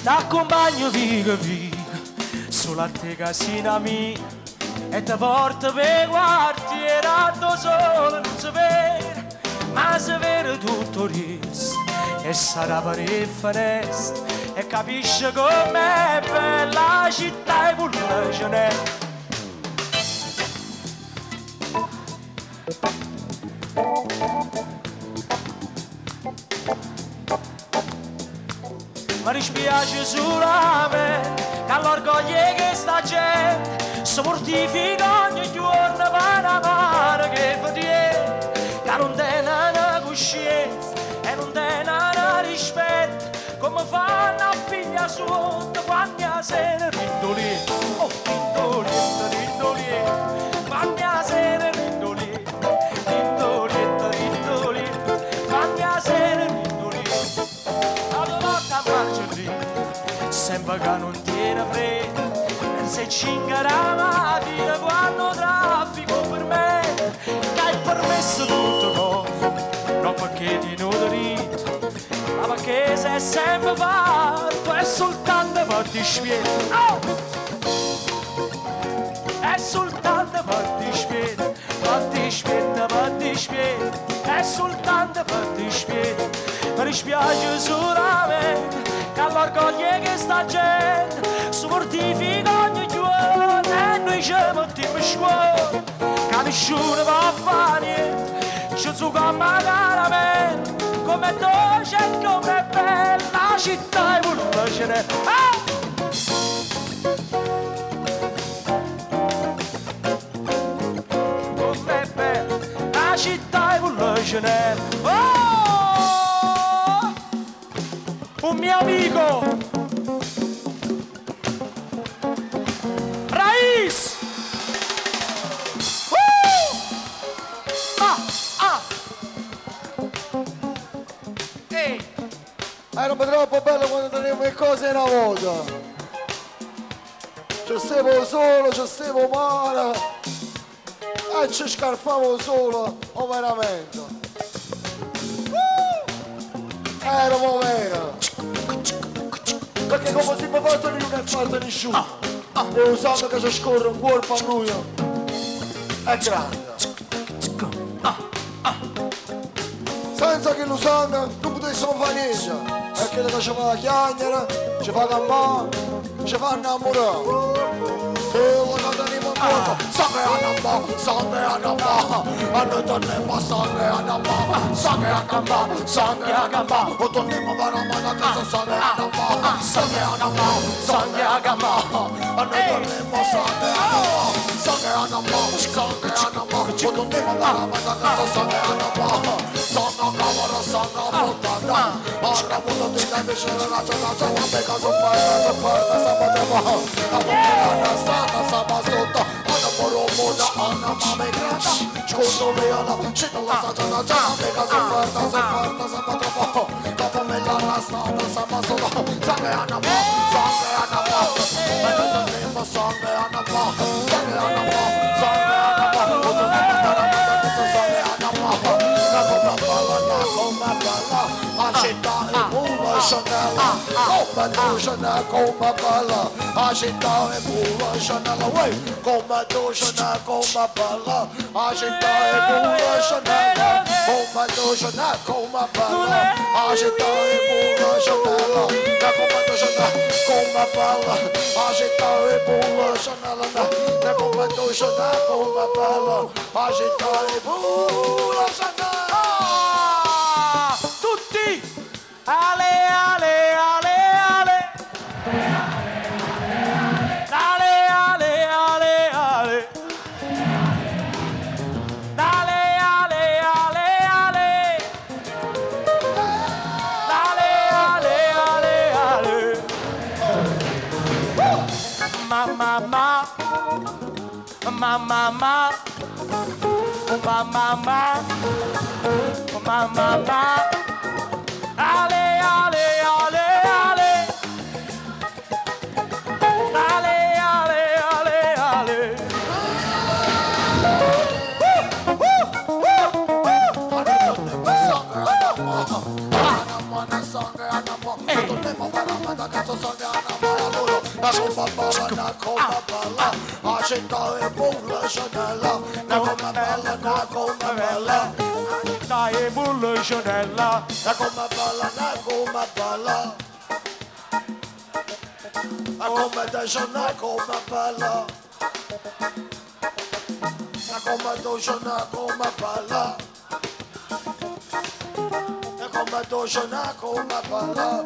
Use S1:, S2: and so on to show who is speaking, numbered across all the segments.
S1: t'accompagno viga viga, solo a te casina mia, e ti porto per quartiere da solo non si vede, ma si vede tutto il resto, e sarà per il finestra, e capisci com'è bella la città e pure ce n'è. Mi dispiace solamente che all'orgoglio che sta gente si mortifica ogni giorno per amare che fa niente, che non tiene una coscienza e non tiene un rispetto, come fanno a pigliare sotto quando se ne rindolietta. Oh, rindolietta, rindolietta, quando se ne rindolietta, rindolietta, rindolietta, quando se ne rindolietta. Sembra che non tiene fretta, non si cinga la mattina quando traffico per me, che hai permesso tutto cosa, non perché ti nutrito, ma perché sei sempre fatto, è soltanto per ti spiegare, oh! È soltanto per ti spiegare, per ti spiegare, per ti spiegare, è soltanto per ti spiegare, mi dispiace solamente che all'orgoglio che sta gente si mortifica ogni giorno e noi ci mettiamo in scuola, che nessuno va a fare niente, ci zucchiamo caramente, come dolce e come bella la città e pure ce n'è. Come bella la città e pure ce n'è. Un mio amico Raiz. Ehi,
S2: era troppo bello quando tenevo le cose una volta, ci stavo solo, ci stavo male e ci scarfavo solo, oh veramente ero vero. Perché come si può fare non è fatto nessuno, e usando che ci scorre un corpo a lui è grande, senza che lo sanno non potessimo fare niente, perché le faceva la chiacchiera, ci fa campare, ci fa innamorare. E ora teniamo un corpo, sangue a namba, sangue a namba, a noi torniamo sangue a namba, sangue a namba, sangue a namba, o torniamo veramente a casa sangue a namba, sangue a namba, sangue a namba, a noi torniamo sangue a namba, sangue a namba, sangue a namba, o torniamo veramente a casa sangue a namba, sangue a cavolo, sangue a puttana, ora puto ti dai vicino la giornata, ma per caso fai, sabato, la puttana sama sotto, ana poromoda, ana mame grata, scondo veala, scendo la stagione già, mega sofferta, sama troppo, dopo me la strada, sama sotto, sangue ana ma, sangue ana ma, e non torniamo sangue ana ma, sangue ana ma, sangue ana ma, non torniamo veramente sangue ana ma, na come balla, a città è pura Chanel, come tu Chanel, come balla, a città è pura Chanel, uè, come tu Chanel, come balla, a città è pura Chanel, come tu Chanel, come balla, a città è pura Chanel, da come tu Chanel, come balla, a città è pura Chanel, da come tu Chanel, come balla, a città è pura Chanel.
S1: Ale, ale, ale, ale. Ale, ale, ale, ale. Ale, ale, ale, ale. Ale, ale, ale, ale. Mamma, ma. Mamma, ma. Mamma, ma. Mamma, ma. Ale, ale, ale, ale. Ale, ale, ale, ale.
S2: balla, cazzo sognana malamuro, la come balla, na come balla, la città è bulla Chanel, na come balla, na come balla,
S1: la città è bulla Chanel,
S2: na come balla, na come balla, na come desce, na come balla, na come dolce, na come balla, na come dolce, na come balla.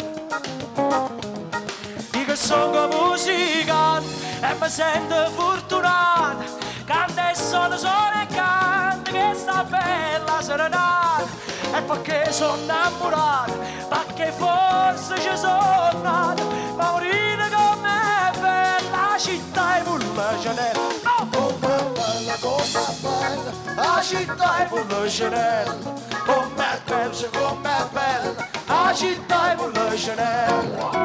S1: Io sono musicante e mi sento fortunato, canto e sono solo e canto che sta bella serenata, e perché sono innamorato, perché forse ci sono nato, ma morire con me è bella, la città è bulla Chanel,
S2: Come bella,
S1: la città è bulla Chanel, com'è bella, com'è bella, la città è bulla Chanel.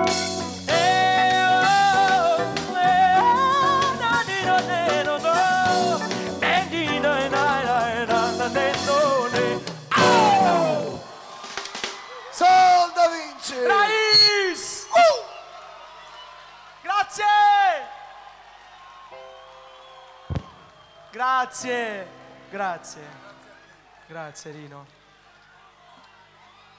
S2: Sol Da Vinci!
S1: Brais! Grazie! Grazie! Grazie! Grazie Rino.